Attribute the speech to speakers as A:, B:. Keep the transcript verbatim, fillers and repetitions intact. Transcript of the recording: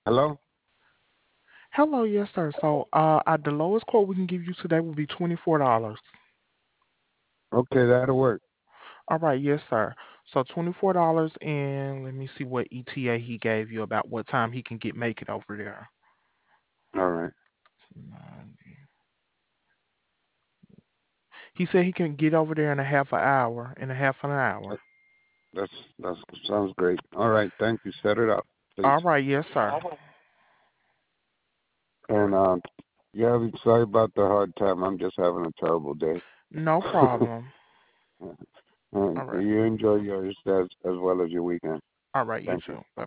A: Hello?
B: Hello, yes, sir. So, uh, uh, the lowest quote we can give you today will be twenty-four dollars.
A: Okay, that'll work.
B: All right, yes, sir. So twenty-four dollars, and let me see what E T A he gave you about what time he can get make it over there.
A: All right.
B: ninety. He said he can get over there in a half an hour, in a half an hour.
A: That- That's that sounds great. All right, thank you. Set it up, please.
B: All right, yes, sir.
A: And um, yeah, sorry about the hard time. I'm just having a terrible day.
B: No problem.
A: And
B: All right.
A: you enjoy yours as as well as your weekend.
B: All right, you
A: Thank you.
B: too. Bye.